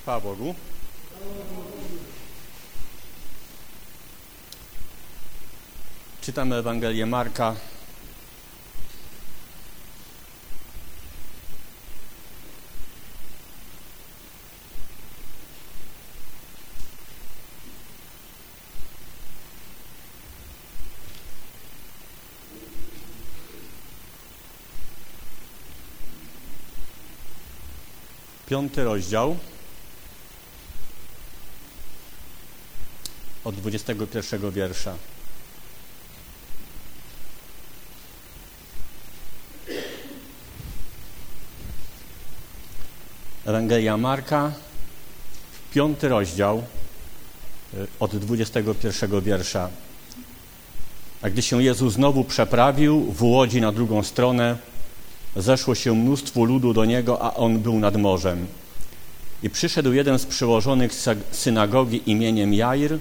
Chwała Bogu. Czytamy Ewangelię Marka. Piąty rozdział od 21 wiersza. Ewangelia Marka, 5 rozdział od 21 wiersza. A gdy się Jezus znowu przeprawił w łodzi na drugą stronę, zeszło się mnóstwo ludu do Niego, a On był nad morzem. I przyszedł jeden z przełożonych synagogi imieniem Jair,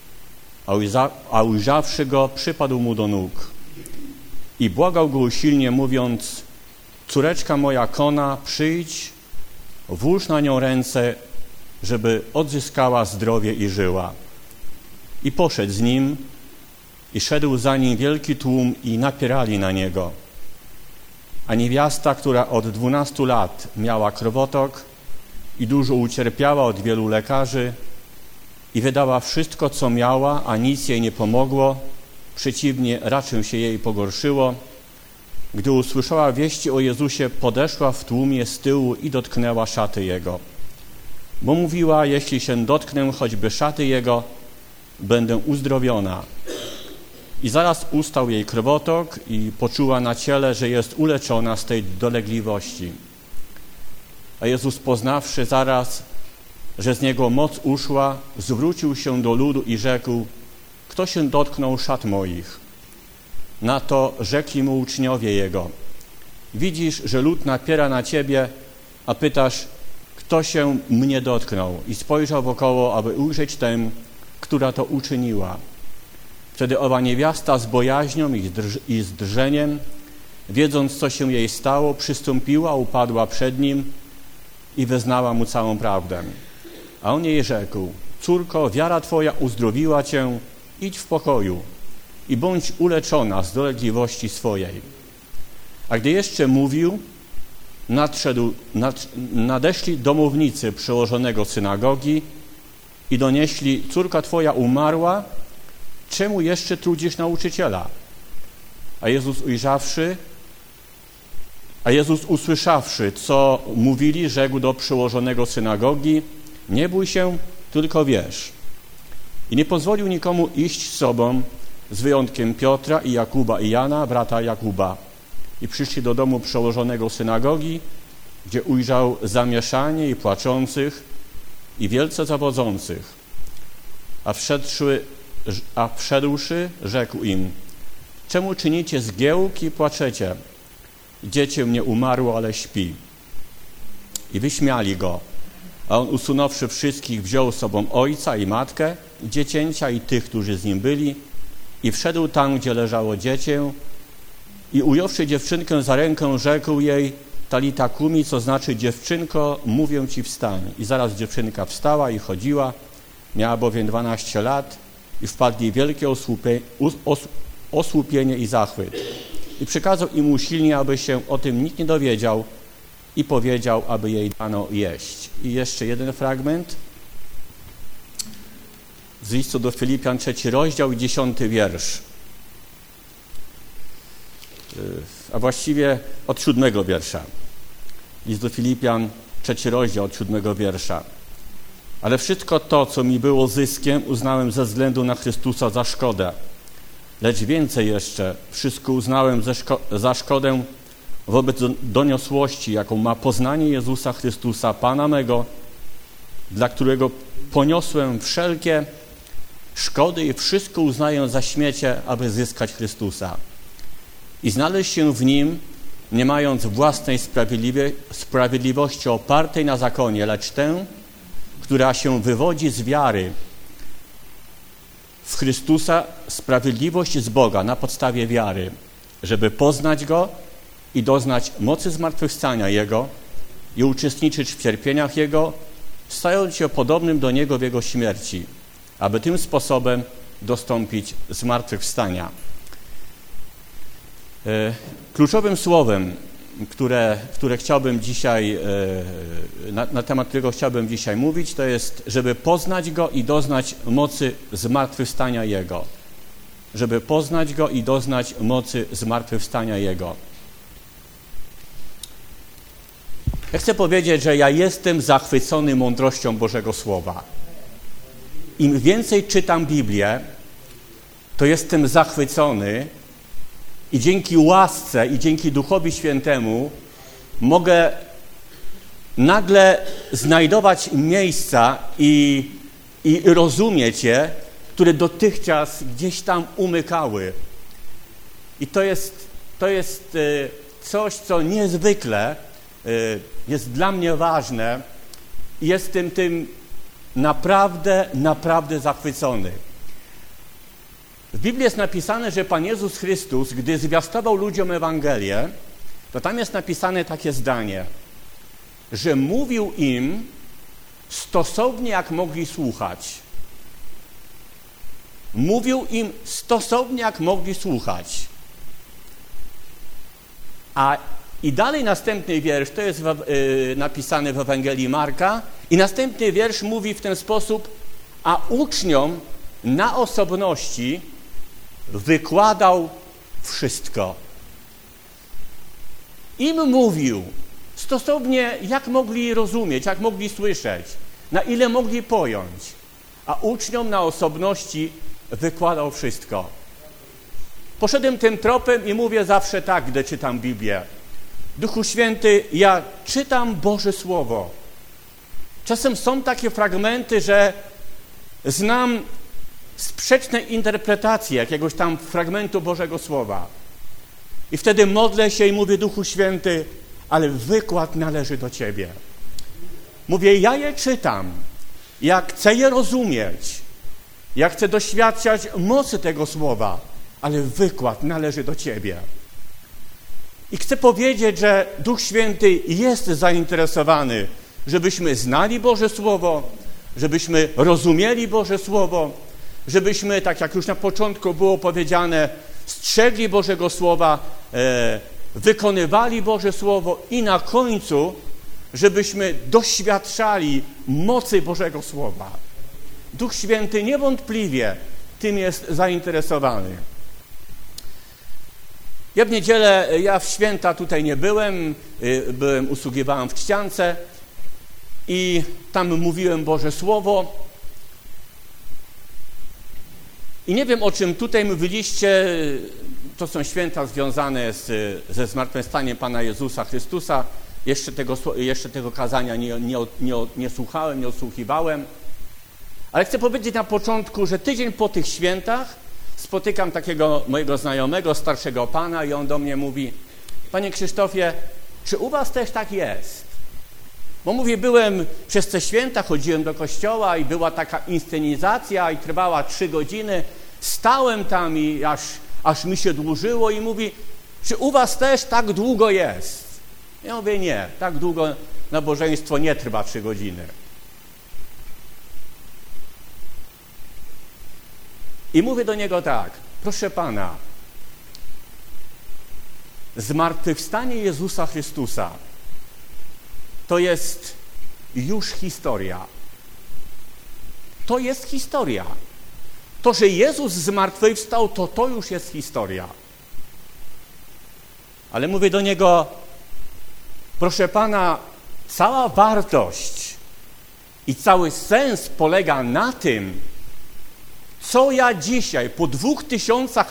a ujrzawszy Go, przypadł Mu do nóg i błagał Go usilnie, mówiąc: córeczka moja kona, przyjdź, włóż na nią ręce, żeby odzyskała zdrowie i żyła. I poszedł z Nim, i szedł za Nim wielki tłum i napierali na Niego. A niewiasta, która od 12 lat miała krwotok i dużo ucierpiała od wielu lekarzy i wydała wszystko, co miała, a nic jej nie pomogło, przeciwnie, raczej się jej pogorszyło, gdy usłyszała wieści o Jezusie, podeszła w tłumie z tyłu i dotknęła szaty Jego. Bo mówiła: jeśli się dotknę choćby szaty Jego, będę uzdrowiona. I zaraz ustał jej krwotok i poczuła na ciele, że jest uleczona z tej dolegliwości. A Jezus, poznawszy zaraz, że z Niego moc uszła, zwrócił się do ludu i rzekł: kto się dotknął szat moich? Na to rzekli Mu uczniowie Jego: widzisz, że lud napiera na Ciebie, a pytasz, kto się mnie dotknął? I spojrzał wokoło, aby ujrzeć tę, która to uczyniła. Wtedy owa niewiasta z bojaźnią i z drżeniem, wiedząc, co się jej stało, przystąpiła, upadła przed Nim i wyznała Mu całą prawdę. A On jej rzekł: córko, wiara Twoja uzdrowiła Cię, idź w pokoju i bądź uleczona z dolegliwości swojej. A gdy jeszcze mówił, nadeszli domownicy przełożonego synagogi i donieśli: córka Twoja umarła, czemu jeszcze trudzisz nauczyciela? A Jezus usłyszawszy, co mówili, rzekł do przełożonego synagogi: nie bój się, tylko wierz. I nie pozwolił nikomu iść z sobą, z wyjątkiem Piotra i Jakuba i Jana, brata Jakuba. I przyszli do domu przełożonego synagogi, gdzie ujrzał zamieszanie i płaczących i wielce zawodzących. A wszedłszy, rzekł im: czemu czynicie zgiełki i płaczecie? Dziecię nie umarło, ale śpi. I wyśmiali go. A on, usunąwszy wszystkich, wziął z sobą ojca i matkę, dziecięcia i tych, którzy z nim byli, i wszedł tam, gdzie leżało dziecię, i ująwszy dziewczynkę za rękę, rzekł jej: talita kumi, co znaczy: dziewczynko, mówię ci, wstań. I zaraz dziewczynka wstała i chodziła, miała bowiem 12 lat, i wpadli wielkie osłupienie i zachwyt. I przykazał im usilnie, aby się o tym nikt nie dowiedział, i powiedział, aby jej dano jeść. I jeszcze jeden fragment z listu do Filipian, 3 rozdział i 10 wiersz. A właściwie od 7 wiersza. List do Filipian, 3 rozdział od 7 wiersza. Ale wszystko to, co mi było zyskiem, uznałem ze względu na Chrystusa za szkodę. Lecz więcej jeszcze, wszystko uznałem za szkodę wobec doniosłości, jaką ma poznanie Jezusa Chrystusa, Pana mego, dla którego poniosłem wszelkie szkody i wszystko uznaję za śmiecie, aby zyskać Chrystusa. I znaleźć się w Nim, nie mając własnej sprawiedliwości opartej na zakonie, lecz tę, która się wywodzi z wiary w Chrystusa, sprawiedliwość z Boga na podstawie wiary, żeby poznać Go i doznać mocy zmartwychwstania Jego i uczestniczyć w cierpieniach Jego stając się podobnym do Niego w Jego śmierci, aby tym sposobem dostąpić zmartwychwstania. Kluczowym słowem, które chciałbym dzisiaj, na temat którego chciałbym dzisiaj mówić, to jest, żeby poznać Go i doznać mocy zmartwychwstania Jego. Żeby poznać Go i doznać mocy zmartwychwstania Jego. Ja chcę powiedzieć, że ja jestem zachwycony mądrością Bożego Słowa. Im więcej czytam Biblię, to jestem zachwycony i dzięki łasce i dzięki Duchowi Świętemu mogę nagle znajdować miejsca i rozumieć je, które dotychczas gdzieś tam umykały. I to jest coś, co niezwykle jest dla mnie ważne i jestem tym naprawdę zachwycony. W Biblii jest napisane, że Pan Jezus Chrystus, gdy zwiastował ludziom Ewangelię, to tam jest napisane takie zdanie, że mówił im stosownie, jak mogli słuchać. Mówił im stosownie, jak mogli słuchać. I dalej następny wiersz, to jest napisane w Ewangelii Marka, i następny wiersz mówi w ten sposób, a uczniom na osobności wykładał wszystko. Im mówił stosownie, jak mogli rozumieć, jak mogli słyszeć, na ile mogli pojąć, a uczniom na osobności wykładał wszystko. Poszedłem tym tropem i mówię zawsze tak, gdy czytam Biblię. Duchu Święty, ja czytam Boże Słowo. Czasem są takie fragmenty, że znam sprzeczne interpretacje jakiegoś tam fragmentu Bożego Słowa. I wtedy modlę się i mówię, Duchu Święty, ale wykład należy do Ciebie. Mówię, ja je czytam, ja chcę je rozumieć, ja chcę doświadczać mocy tego Słowa, ale wykład należy do Ciebie. I chcę powiedzieć, że Duch Święty jest zainteresowany, żebyśmy znali Boże Słowo, żebyśmy rozumieli Boże Słowo, żebyśmy, tak jak już na początku było powiedziane, strzegli Bożego Słowa, wykonywali Boże Słowo i na końcu, żebyśmy doświadczali mocy Bożego Słowa. Duch Święty niewątpliwie tym jest zainteresowany. Ja w niedzielę, ja w święta tutaj nie byłem, usługiwałem w czciance i tam mówiłem Boże Słowo. I nie wiem, o czym tutaj mówiliście, to są święta związane ze zmartwychwstaniem Pana Jezusa Chrystusa. Jeszcze tego kazania nie słuchałem, nie odsłuchiwałem. Ale chcę powiedzieć na początku, że tydzień po tych świętach spotykam takiego mojego znajomego, starszego pana i on do mnie mówi, Panie Krzysztofie, czy u was też tak jest? Bo mówię, byłem przez te święta, chodziłem do kościoła i była taka inscenizacja i trwała 3 godziny. Stałem tam i aż mi się dłużyło i mówi, czy u was też tak długo jest? Ja mówię, nie, tak długo nabożeństwo nie trwa 3 godziny. I mówię do niego tak, proszę Pana, zmartwychwstanie Jezusa Chrystusa to jest już historia. To jest historia. To, że Jezus zmartwychwstał, to już jest historia. Ale mówię do niego, proszę Pana, cała wartość i cały sens polega na tym, co ja dzisiaj po 2000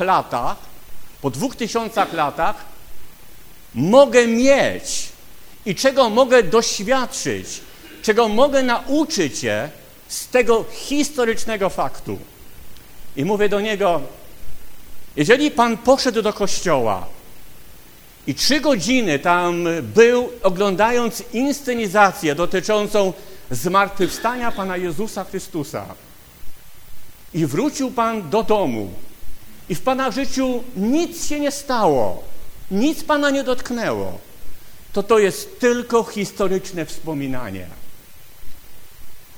latach mogę mieć i czego mogę doświadczyć, czego mogę nauczyć się z tego historycznego faktu. I mówię do niego, jeżeli Pan poszedł do kościoła i 3 godziny tam był, oglądając inscenizację dotyczącą zmartwychwstania Pana Jezusa Chrystusa, i wrócił Pan do domu i w Pana życiu nic się nie stało, nic Pana nie dotknęło, to jest tylko historyczne wspominanie.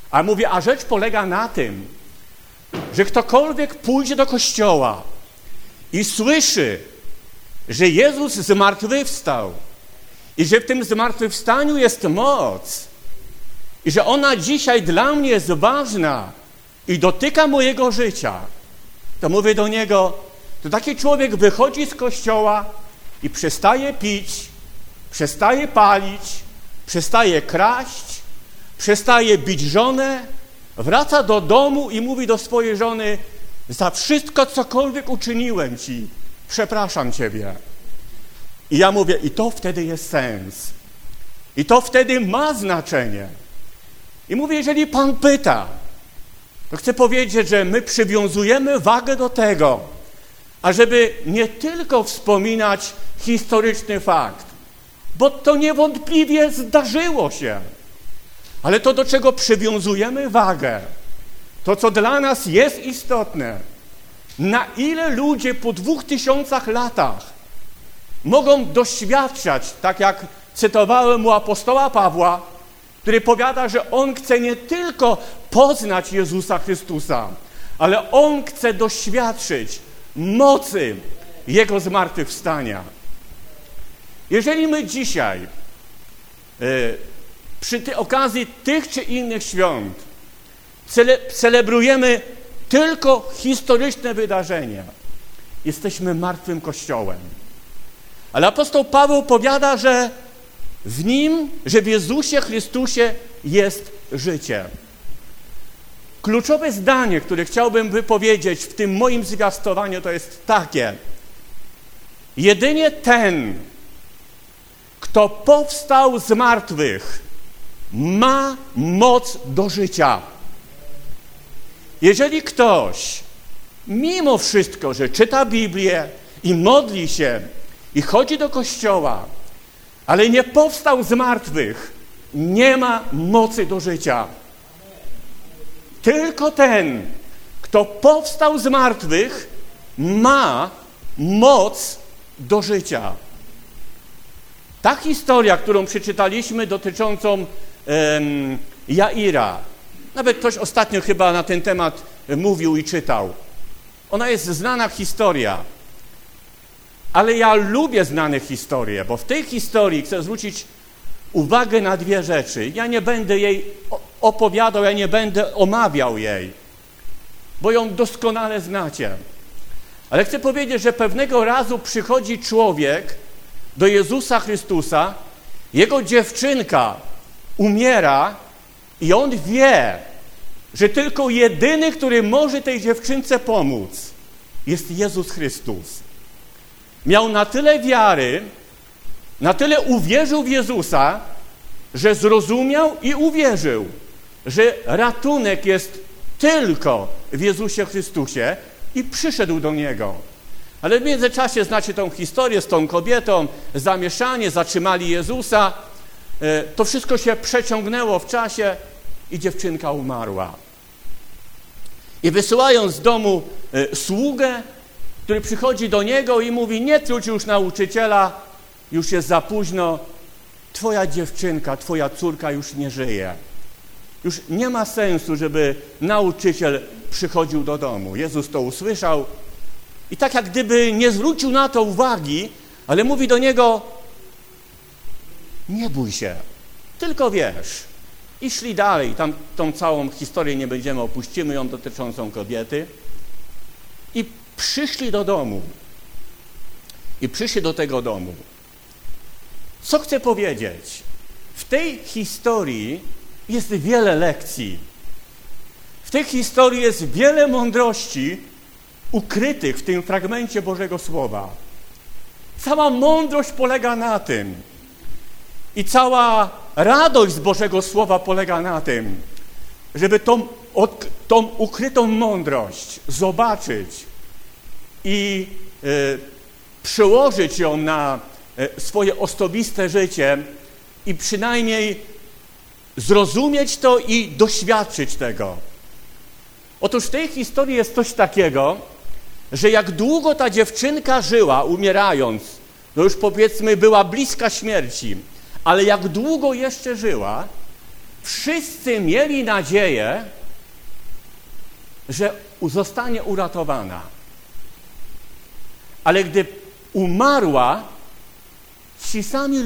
A mówię, a rzecz polega na tym, że ktokolwiek pójdzie do kościoła i słyszy, że Jezus zmartwychwstał i że w tym zmartwychwstaniu jest moc i że ona dzisiaj dla mnie jest ważna i dotyka mojego życia, to mówię do niego, to taki człowiek wychodzi z kościoła i przestaje pić, przestaje palić, przestaje kraść, przestaje bić żonę, wraca do domu i mówi do swojej żony, za wszystko, cokolwiek uczyniłem ci, przepraszam ciebie. I ja mówię, i to wtedy jest sens. I to wtedy ma znaczenie. I mówię, jeżeli Pan pyta, to chcę powiedzieć, że my przywiązujemy wagę do tego, ażeby nie tylko wspominać historyczny fakt, bo to niewątpliwie zdarzyło się, ale to, do czego przywiązujemy wagę, to, co dla nas jest istotne, na ile ludzie po 2000 latach mogą doświadczać, tak jak cytowałem u apostoła Pawła, który powiada, że on chce nie tylko poznać Jezusa Chrystusa, ale on chce doświadczyć mocy Jego zmartwychwstania. Jeżeli my dzisiaj przy okazji tych czy innych świąt celebrujemy tylko historyczne wydarzenia, jesteśmy martwym Kościołem. Ale apostoł Paweł powiada, że w Nim, że w Jezusie Chrystusie jest życie. Kluczowe zdanie, które chciałbym wypowiedzieć w tym moim zwiastowaniu, to jest takie. Jedynie ten, kto powstał z martwych, ma moc do życia. Jeżeli ktoś, mimo wszystko, że czyta Biblię i modli się i chodzi do kościoła, ale nie powstał z martwych, nie ma mocy do życia. Tylko ten, kto powstał z martwych, ma moc do życia. Ta historia, którą przeczytaliśmy dotyczącą Jaira, nawet ktoś ostatnio chyba na ten temat mówił i czytał. Ona jest znana historia, ale ja lubię znane historie, bo w tej historii chcę zwrócić uwagę na dwie rzeczy. Ja nie będę jej opowiadał, ja nie będę omawiał jej, bo ją doskonale znacie. Ale chcę powiedzieć, że pewnego razu przychodzi człowiek do Jezusa Chrystusa, jego dziewczynka umiera i on wie, że tylko jedyny, który może tej dziewczynce pomóc, jest Jezus Chrystus. Miał na tyle wiary, na tyle uwierzył w Jezusa, że zrozumiał i uwierzył, że ratunek jest tylko w Jezusie Chrystusie i przyszedł do Niego. Ale w międzyczasie znacie tą historię z tą kobietą, zamieszanie, zatrzymali Jezusa, to wszystko się przeciągnęło w czasie i dziewczynka umarła. I wysyłają z domu sługę, który przychodzi do niego i mówi, nie trudź już nauczyciela, już jest za późno, twoja dziewczynka, twoja córka już nie żyje. Już nie ma sensu, żeby nauczyciel przychodził do domu. Jezus to usłyszał i tak jak gdyby nie zwrócił na to uwagi, ale mówi do niego, nie bój się, tylko wiesz. I szli dalej, tam tą całą historię nie będziemy, opuścimy ją dotyczącą kobiety. I przyszli do domu. I przyszli do tego domu. Co chcę powiedzieć? W tej historii jest wiele lekcji. W tej historii jest wiele mądrości ukrytych w tym fragmencie Bożego Słowa. Cała mądrość polega na tym i cała radość z Bożego Słowa polega na tym, żeby tą ukrytą mądrość zobaczyć i przełożyć ją na swoje osobiste życie i przynajmniej zrozumieć to i doświadczyć tego. Otóż w tej historii jest coś takiego, że jak długo ta dziewczynka żyła, umierając, no już powiedzmy była bliska śmierci, ale jak długo jeszcze żyła, wszyscy mieli nadzieję, że zostanie uratowana. Ale gdy umarła, ci sami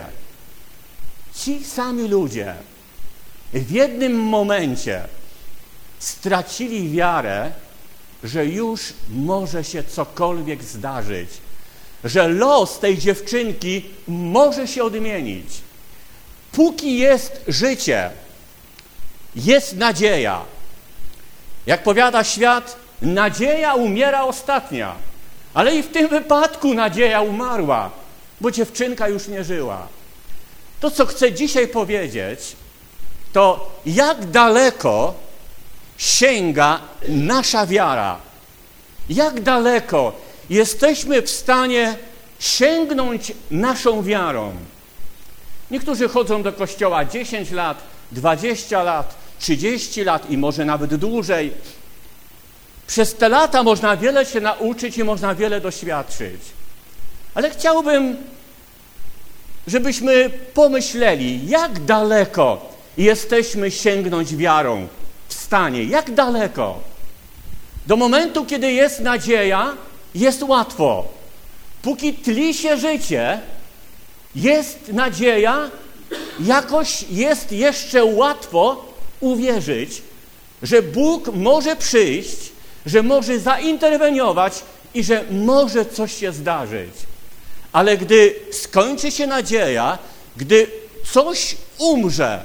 ludzie w jednym momencie stracili wiarę, że już może się cokolwiek zdarzyć, że los tej dziewczynki może się odmienić. Póki jest życie, jest nadzieja. Jak powiada świat, nadzieja umiera ostatnia, ale i w tym wypadku nadzieja umarła, bo dziewczynka już nie żyła. To, co chcę dzisiaj powiedzieć, to jak daleko sięga nasza wiara. Jak daleko jesteśmy w stanie sięgnąć naszą wiarą. Niektórzy chodzą do kościoła 10 lat, 20 lat, 30 lat i może nawet dłużej. Przez te lata można wiele się nauczyć i można wiele doświadczyć. Ale chciałbym, żebyśmy pomyśleli, jak daleko jesteśmy sięgnąć wiarą w stanie. Jak daleko? Do momentu, kiedy jest nadzieja, jest łatwo. Póki tli się życie, jest nadzieja, jakoś jest jeszcze łatwo uwierzyć, że Bóg może przyjść, że może zainterweniować i że może coś się zdarzyć. Ale gdy skończy się nadzieja, gdy coś umrze,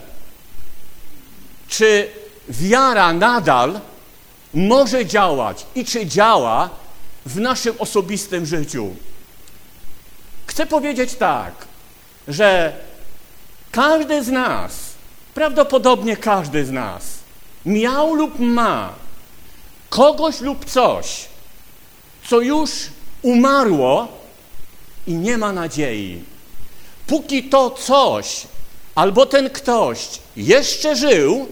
czy wiara nadal może działać i czy działa w naszym osobistym życiu? Chcę powiedzieć tak, że każdy z nas, prawdopodobnie każdy z nas, miał lub ma kogoś lub coś, co już umarło i nie ma nadziei. Póki to coś albo ten ktoś jeszcze żył,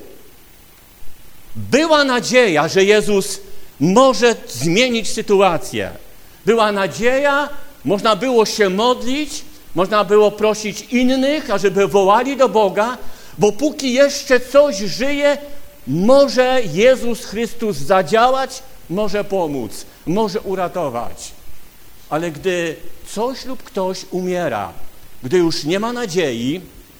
była nadzieja, że Jezus może zmienić sytuację. Była nadzieja, można było się modlić, można było prosić innych, ażeby wołali do Boga, bo póki jeszcze coś żyje, może Jezus Chrystus zadziałać, może pomóc, może uratować. Ale gdy coś lub ktoś umiera, gdy już nie ma nadziei,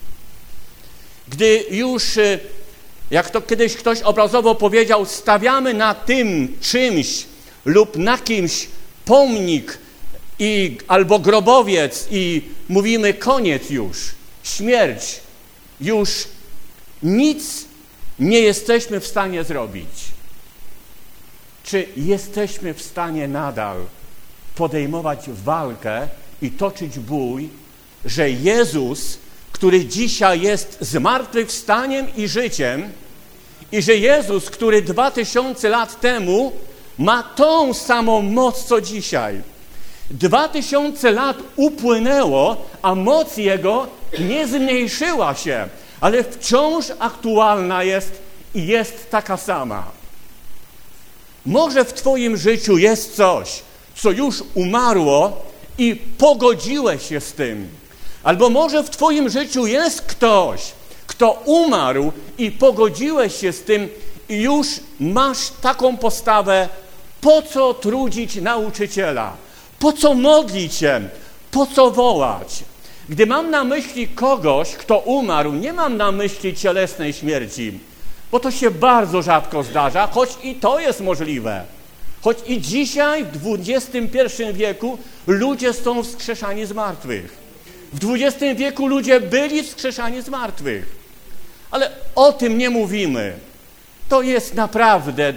gdy już, jak to kiedyś ktoś obrazowo powiedział, stawiamy na tym czymś lub na kimś pomnik albo grobowiec i mówimy koniec już, śmierć, już nic nie jesteśmy w stanie zrobić. Czy jesteśmy w stanie nadal podejmować walkę i toczyć bój, że Jezus, który dzisiaj jest zmartwychwstaniem i życiem, i że Jezus, który 2000 lat temu ma tą samą moc, co dzisiaj. 2000 lat upłynęło, a moc Jego nie zmniejszyła się, ale wciąż aktualna jest i jest taka sama. Może w Twoim życiu jest coś, co już umarło i pogodziłeś się z tym. Albo może w Twoim życiu jest ktoś, kto umarł i pogodziłeś się z tym i już masz taką postawę, po co trudzić nauczyciela, po co modlić się, po co wołać. Gdy mam na myśli kogoś, kto umarł, nie mam na myśli cielesnej śmierci, bo to się bardzo rzadko zdarza, choć i to jest możliwe. Choć i dzisiaj, w XXI wieku, ludzie są wskrzeszani z martwych. W XX wieku ludzie byli wskrzeszani z martwych. Ale o tym nie mówimy. To jest naprawdę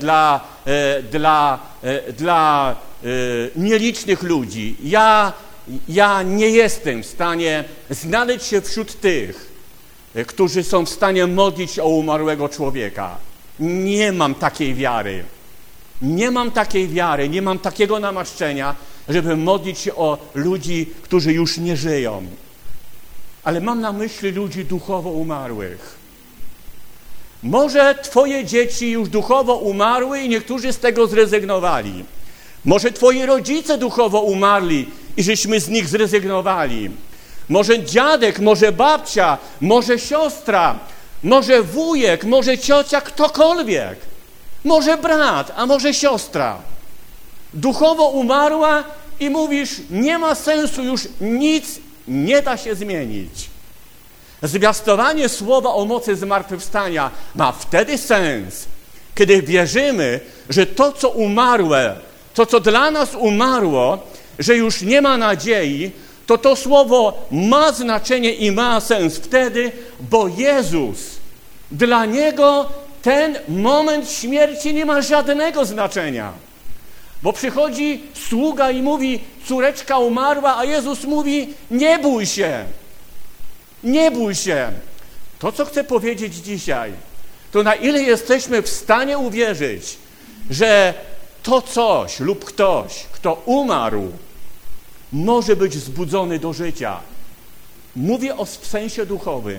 dla nielicznych ludzi. Ja nie jestem w stanie znaleźć się wśród tych, którzy są w stanie modlić się o umarłego człowieka. Nie mam takiej wiary. Nie mam takiej wiary, nie mam takiego namaszczenia, żeby modlić się o ludzi, którzy już nie żyją. Ale mam na myśli ludzi duchowo umarłych. Może Twoje dzieci już duchowo umarły i niektórzy z tego zrezygnowali. Może Twoi rodzice duchowo umarli i żeśmy z nich zrezygnowali. Może dziadek, może babcia, może siostra, może wujek, może ciocia, ktokolwiek, może brat, a może siostra, duchowo umarła i mówisz, nie ma sensu, już nic nie da się zmienić. Zwiastowanie słowa o mocy zmartwychwstania ma wtedy sens, kiedy wierzymy, że to, co umarłe, to, co dla nas umarło, że już nie ma nadziei, to słowo ma znaczenie i ma sens wtedy, bo Jezus, dla Niego ten moment śmierci nie ma żadnego znaczenia. Bo przychodzi sługa i mówi, córeczka umarła, a Jezus mówi, nie bój się, nie bój się. To, co chcę powiedzieć dzisiaj, to na ile jesteśmy w stanie uwierzyć, że to coś lub ktoś, kto umarł, może być zbudzony do życia. Mówię o sensie duchowym.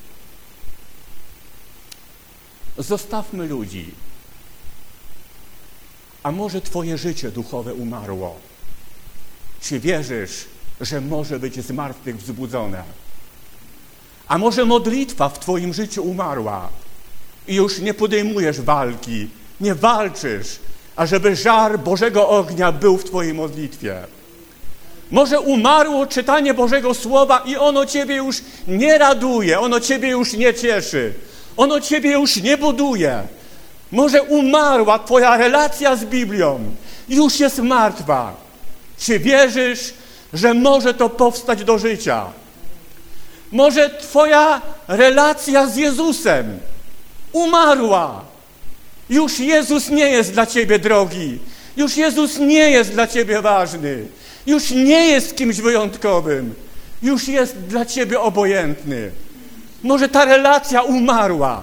Zostawmy ludzi. A może twoje życie duchowe umarło? Czy wierzysz, że może być z martwych wzbudzone? A może modlitwa w twoim życiu umarła i już nie podejmujesz walki, nie walczysz, ażeby żar Bożego ognia był w twojej modlitwie? Może umarło czytanie Bożego Słowa i ono ciebie już nie raduje, ono ciebie już nie cieszy, ono ciebie już nie buduje. Może umarła twoja relacja z Biblią, już jest martwa. Czy wierzysz, że może to powstać do życia? Może twoja relacja z Jezusem umarła. Już Jezus nie jest dla ciebie drogi. Już Jezus nie jest dla ciebie ważny. Już nie jest kimś wyjątkowym. Już jest dla ciebie obojętny. Może ta relacja umarła.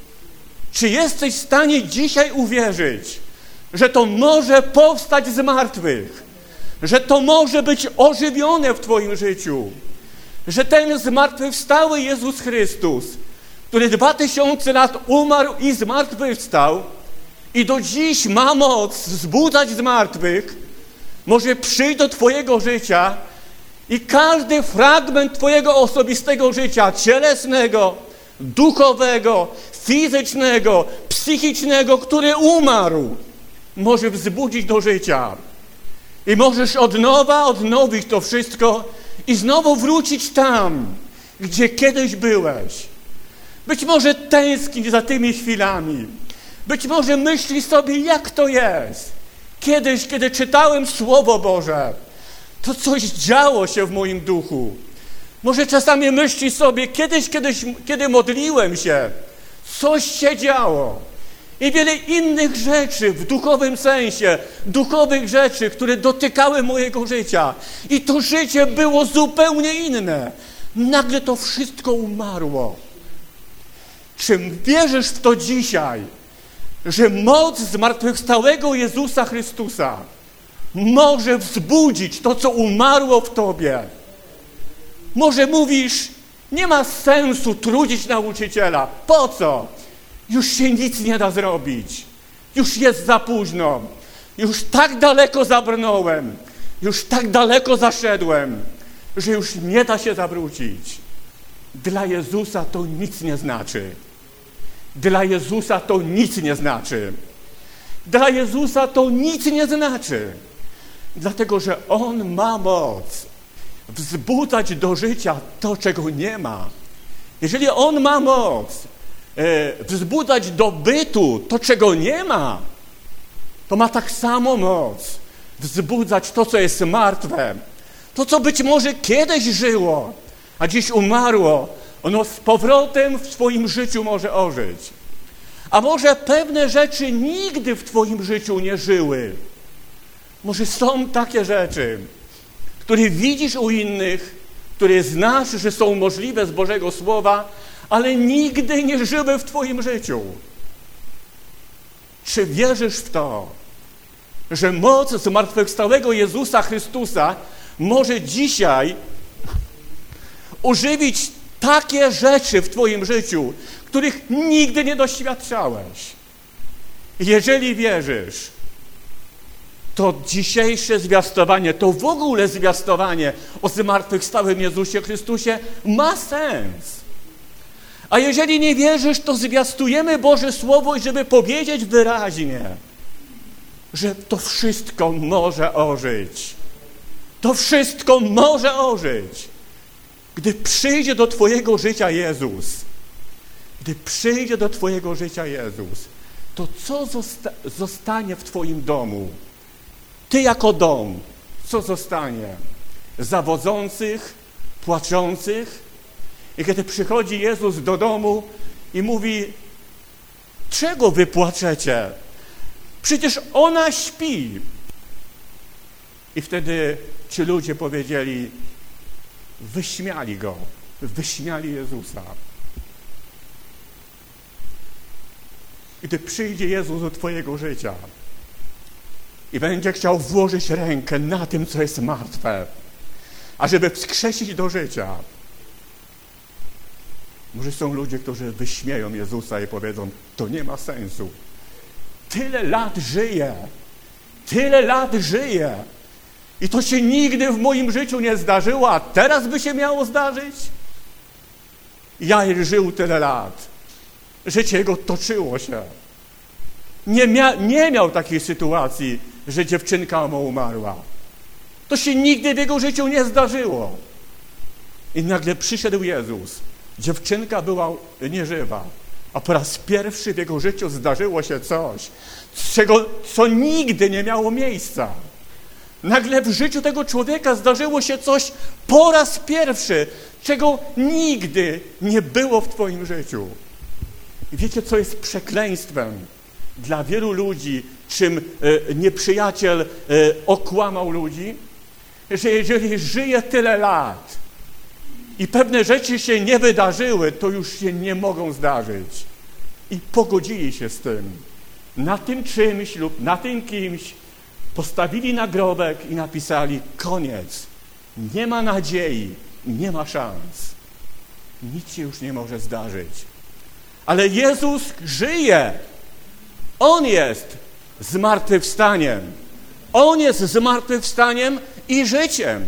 Czy jesteś w stanie dzisiaj uwierzyć, że to może powstać z martwych? Że to może być ożywione w twoim życiu? Że ten zmartwychwstały Jezus Chrystus, który 2000 lat umarł i zmartwychwstał i do dziś ma moc wzbudzać z martwych, może przyjść do twojego życia i każdy fragment twojego osobistego życia, cielesnego, duchowego, fizycznego, psychicznego, który umarł, może wzbudzić do życia. I możesz od nowa odnowić to wszystko i znowu wrócić tam, gdzie kiedyś byłeś. Być może tęsknisz za tymi chwilami. Być może myślisz sobie, jak to jest. Kiedyś, kiedy czytałem Słowo Boże, to coś działo się w moim duchu. Może czasami myślisz sobie, kiedy modliłem się, coś się działo. I wiele innych rzeczy w duchowym sensie, duchowych rzeczy, które dotykały mojego życia. I to życie było zupełnie inne. Nagle to wszystko umarło. Czy wierzysz w to dzisiaj, że moc zmartwychwstałego Jezusa Chrystusa może wzbudzić to, co umarło w tobie? Może mówisz, nie ma sensu trudzić nauczyciela. Po co? Już się nic nie da zrobić. Już jest za późno. Już tak daleko zabrnąłem. Już tak daleko zaszedłem, że już nie da się zawrócić. Dla Jezusa to nic nie znaczy. Dla Jezusa to nic nie znaczy. Dla Jezusa to nic nie znaczy. Dlatego, że On ma moc wzbudzać do życia to, czego nie ma. Jeżeli On ma moc wzbudzać do bytu to, czego nie ma, to ma tak samo moc wzbudzać to, co jest martwe. To, co być może kiedyś żyło, a dziś umarło, ono z powrotem w twoim życiu może ożyć. A może pewne rzeczy nigdy w twoim życiu nie żyły. Może są takie rzeczy, które widzisz u innych, które znasz, że są możliwe z Bożego Słowa, ale nigdy nie żyły w twoim życiu. Czy wierzysz w to, że moc zmartwychwstałego Jezusa Chrystusa może dzisiaj ożywić takie rzeczy w twoim życiu, których nigdy nie doświadczałeś? Jeżeli wierzysz, to dzisiejsze zwiastowanie, to w ogóle zwiastowanie o zmartwychwstałym Jezusie Chrystusie ma sens. A jeżeli nie wierzysz, to zwiastujemy Boże Słowo, żeby powiedzieć wyraźnie, że to wszystko może ożyć. To wszystko może ożyć. Gdy przyjdzie do twojego życia Jezus, gdy przyjdzie do twojego życia Jezus, to co zostanie w twoim domu? Ty jako dom, co zostanie? Zawodzących, płaczących? I kiedy przychodzi Jezus do domu i mówi, czego wy płaczecie? Przecież ona śpi. I wtedy ci ludzie powiedzieli, wyśmiali Go, wyśmiali Jezusa. Gdy przyjdzie Jezus do twojego życia i będzie chciał włożyć rękę na tym, co jest martwe, ażeby wskrzesić do życia, może są ludzie, którzy wyśmieją Jezusa i powiedzą, to nie ma sensu. Tyle lat żyję i to się nigdy w moim życiu nie zdarzyło, a teraz by się miało zdarzyć? Jair żył tyle lat. Życie jego toczyło się. Nie miał takiej sytuacji, że dziewczynka mu umarła. To się nigdy w jego życiu nie zdarzyło. I nagle przyszedł Jezus. Dziewczynka była nieżywa. A po raz pierwszy w jego życiu zdarzyło się coś, co nigdy nie miało miejsca. Nagle w życiu tego człowieka zdarzyło się coś po raz pierwszy, czego nigdy nie było w twoim życiu. I wiecie, co jest przekleństwem dla wielu ludzi, czym nieprzyjaciel okłamał ludzi? Że jeżeli żyje tyle lat i pewne rzeczy się nie wydarzyły, to już się nie mogą zdarzyć. I pogodzili się z tym. Na tym czymś lub na tym kimś postawili nagrobek i napisali koniec. Nie ma nadziei, nie ma szans. Nic się już nie może zdarzyć. Ale Jezus żyje. On jest zmartwychwstaniem. On jest zmartwychwstaniem i życiem.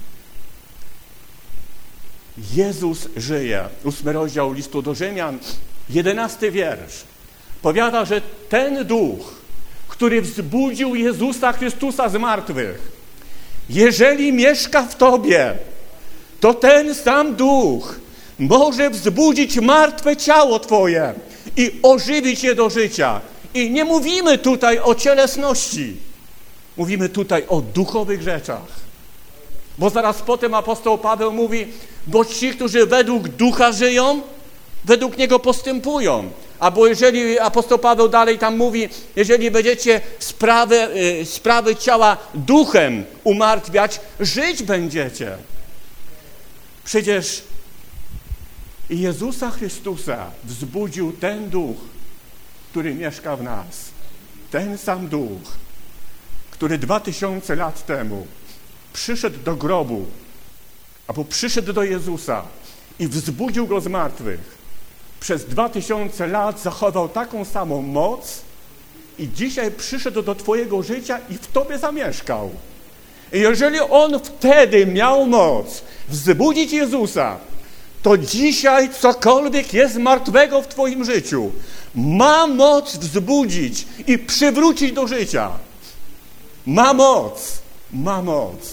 Jezus żyje. 8 rozdział listu do Rzymian, 11 wiersz. Powiada, że ten duch, który wzbudził Jezusa Chrystusa z martwych, jeżeli mieszka w tobie, to ten sam duch może wzbudzić martwe ciało twoje i ożywić je do życia. I nie mówimy tutaj o cielesności. Mówimy tutaj o duchowych rzeczach. Bo zaraz potem apostoł Paweł mówi, bo ci, którzy według ducha żyją, według niego postępują. Albo jeżeli apostoł Paweł dalej tam mówi, jeżeli będziecie sprawy ciała duchem umartwiać, żyć będziecie. Przecież Jezusa Chrystusa wzbudził ten duch, który mieszka w nas. Ten sam duch, który 2000 lat temu przyszedł do grobu, albo przyszedł do Jezusa i wzbudził Go z martwych. Przez 2000 lat zachował taką samą moc i dzisiaj przyszedł do twojego życia i w tobie zamieszkał. I jeżeli On wtedy miał moc wzbudzić Jezusa, to dzisiaj cokolwiek jest martwego w twoim życiu, ma moc wzbudzić i przywrócić do życia. Ma moc. Ma moc.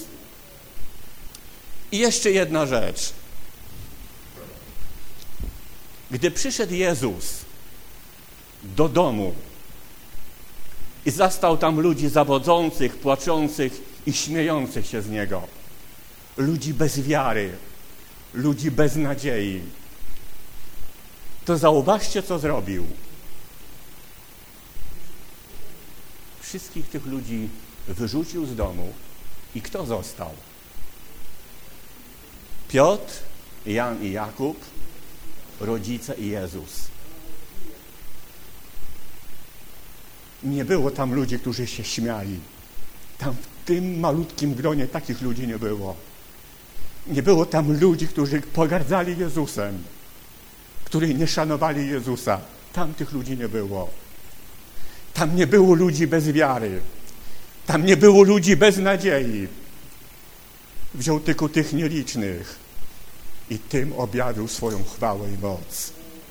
I jeszcze jedna rzecz. Gdy przyszedł Jezus do domu i zastał tam ludzi zawodzących, płaczących i śmiejących się z Niego, ludzi bez wiary, ludzi bez nadziei, to zauważcie, co zrobił. Wszystkich tych ludzi wyrzucił z domu i kto został? Piotr, Jan i Jakub, rodzice i Jezus. Nie było tam ludzi, którzy się śmiali. Tam w tym malutkim gronie takich ludzi nie było. Nie było tam ludzi, którzy pogardzali Jezusem, którzy nie szanowali Jezusa. Tam tych ludzi nie było. Tam nie było ludzi bez wiary. Tam nie było ludzi bez nadziei. Wziął tylko tych nielicznych i tym objawił swoją chwałę i moc.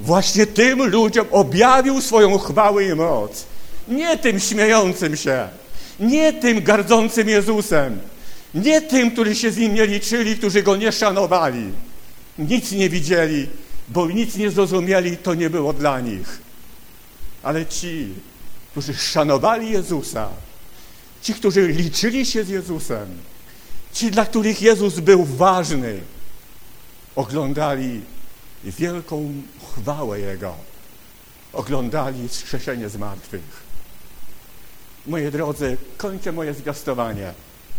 właśnie tym ludziom objawił swoją chwałę i moc. Nie tym śmiejącym się, nie tym gardzącym Jezusem, nie tym, którzy się z Nim nie liczyli, którzy Go nie szanowali. Nic nie widzieli, bo nic nie zrozumieli, to nie było dla nich. Ale ci, którzy szanowali Jezusa, ci, którzy liczyli się z Jezusem, ci, dla których Jezus był ważny, oglądali wielką chwałę Jego. Oglądali wskrzeszenie z martwych. Moi drodzy, kończę moje zwiastowanie.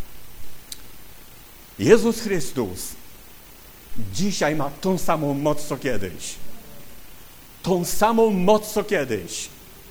Jezus Chrystus dzisiaj ma tą samą moc, co kiedyś. Tą samą moc, co kiedyś.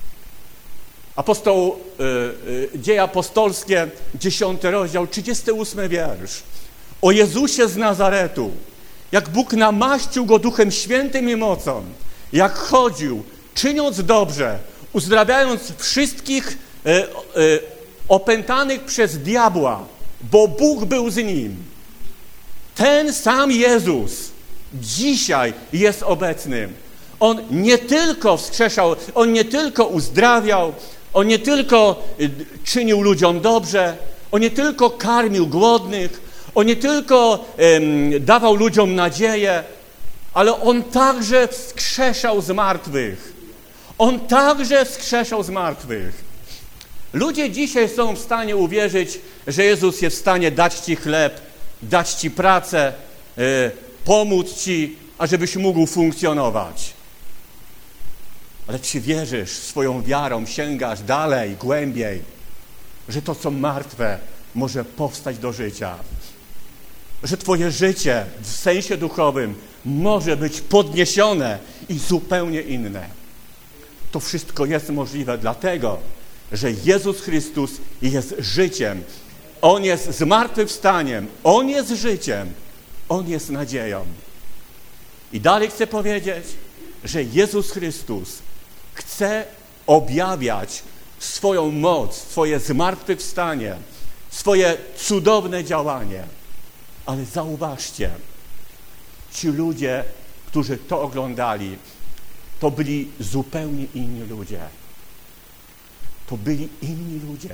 Dzieje apostolskie, 10 rozdział, 38 wiersz. O Jezusie z Nazaretu, jak Bóg namaścił Go Duchem Świętym i mocą, jak chodził, czyniąc dobrze, uzdrawiając wszystkich opętanych przez diabła, bo Bóg był z Nim. Ten sam Jezus dzisiaj jest obecny. On nie tylko wskrzeszał, On nie tylko uzdrawiał, On nie tylko czynił ludziom dobrze, On nie tylko karmił głodnych, On nie tylko dawał ludziom nadzieję, ale On także wskrzeszał z martwych. On także wskrzeszał z martwych. Ludzie dzisiaj są w stanie uwierzyć, że Jezus jest w stanie dać Ci chleb, dać Ci pracę, pomóc Ci, ażebyś mógł funkcjonować. Ale czy wierzysz swoją wiarą, sięgasz dalej, głębiej, że to, co martwe, może powstać do życia? Że Twoje życie w sensie duchowym może być podniesione i zupełnie inne. To wszystko jest możliwe dlatego, że Jezus Chrystus jest życiem. On jest zmartwychwstaniem. On jest życiem. On jest nadzieją. I dalej chcę powiedzieć, że Jezus Chrystus chce objawiać swoją moc, swoje zmartwychwstanie, swoje cudowne działanie. Ale zauważcie, ci ludzie, którzy to oglądali, to byli zupełnie inni ludzie. To byli inni ludzie.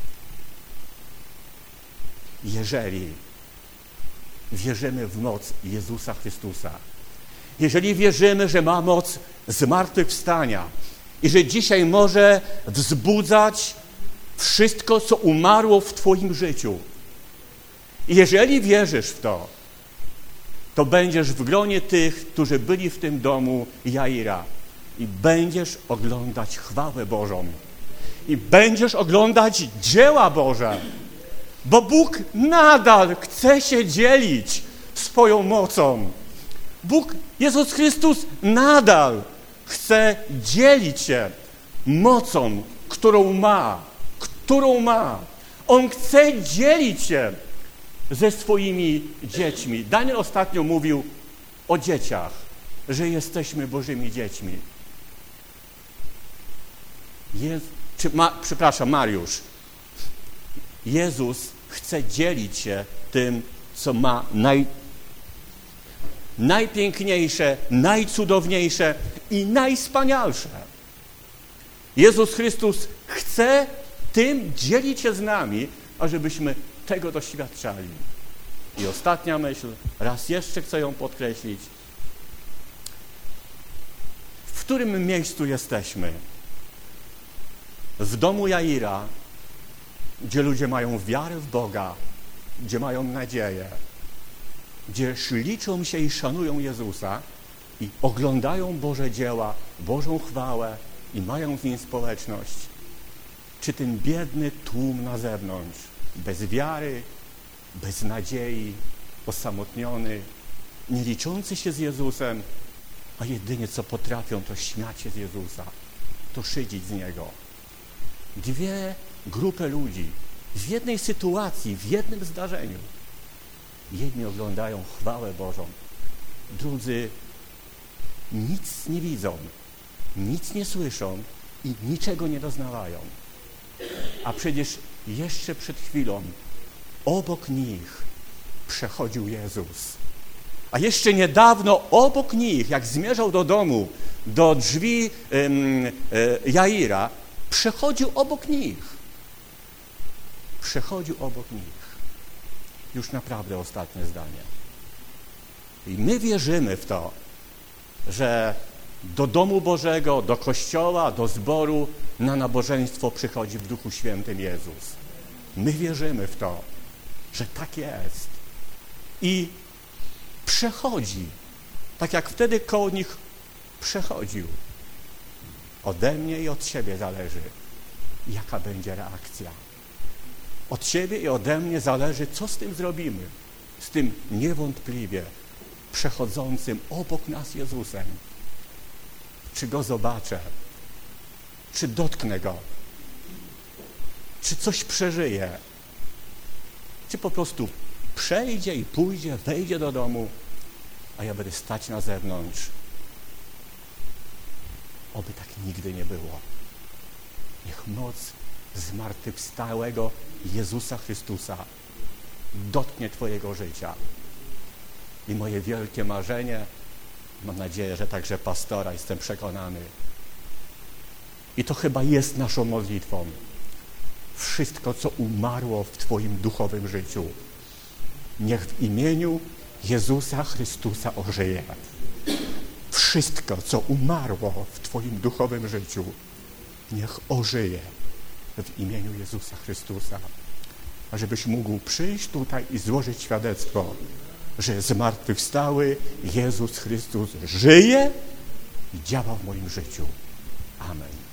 Jeżeli wierzymy w moc Jezusa Chrystusa, jeżeli wierzymy, że ma moc zmartwychwstania i że dzisiaj może wzbudzać wszystko, co umarło w Twoim życiu, i jeżeli wierzysz w to, to będziesz w gronie tych, którzy byli w tym domu Jaira i będziesz oglądać chwałę Bożą i będziesz oglądać dzieła Boże, bo Bóg nadal chce się dzielić swoją mocą. Jezus Chrystus nadal chce dzielić się mocą, którą ma. On chce dzielić się ze swoimi dziećmi. Daniel ostatnio mówił o dzieciach, że jesteśmy Bożymi dziećmi. Mariusz. Jezus chce dzielić się tym, co ma najpiękniejsze, najcudowniejsze i najwspanialsze. Jezus Chrystus chce tym dzielić się z nami, ażebyśmy tego doświadczali. I ostatnia myśl, raz jeszcze chcę ją podkreślić. W którym miejscu jesteśmy? W domu Jaira, gdzie ludzie mają wiarę w Boga, gdzie mają nadzieję, gdzie liczą się i szanują Jezusa i oglądają Boże dzieła, Bożą chwałę i mają z Nim społeczność. Czy ten biedny tłum na zewnątrz, bez wiary, bez nadziei, osamotniony, nie liczący się z Jezusem, a jedynie co potrafią, to śmiać się z Jezusa, to szydzić z Niego. Dwie grupy ludzi w jednej sytuacji, w jednym zdarzeniu. Jedni oglądają chwałę Bożą, drudzy nic nie widzą, nic nie słyszą i niczego nie doznawają. A przecież jeszcze przed chwilą obok nich przechodził Jezus. A jeszcze niedawno obok nich, jak zmierzał do domu, do drzwi Jaira, przechodził obok nich. Przechodził obok nich. Już naprawdę ostatnie zdanie. I my wierzymy w to, że do domu Bożego, do Kościoła, do zboru, na nabożeństwo przychodzi w Duchu Świętym Jezus. My wierzymy w to, że tak jest. I przechodzi, tak jak wtedy koło nich przechodził. Ode mnie i od Ciebie zależy, jaka będzie reakcja. Od Ciebie i ode mnie zależy, co z tym zrobimy. Z tym niewątpliwie przechodzącym obok nas Jezusem. Czy Go zobaczę? Czy dotknę Go? Czy coś przeżyję? Czy po prostu przejdzie i pójdzie, wejdzie do domu, a ja będę stać na zewnątrz? Oby tak nigdy nie było. Niech moc zmartwychwstałego Jezusa Chrystusa dotknie Twojego życia. I moje wielkie marzenie, mam nadzieję, że także pastora, jestem przekonany, i to chyba jest naszą modlitwą, wszystko, co umarło w Twoim duchowym życiu, niech w imieniu Jezusa Chrystusa ożyje. Wszystko, co umarło w Twoim duchowym życiu, niech ożyje w imieniu Jezusa Chrystusa. A żebyś mógł przyjść tutaj i złożyć świadectwo, że zmartwychwstały Jezus Chrystus żyje i działa w moim życiu. Amen.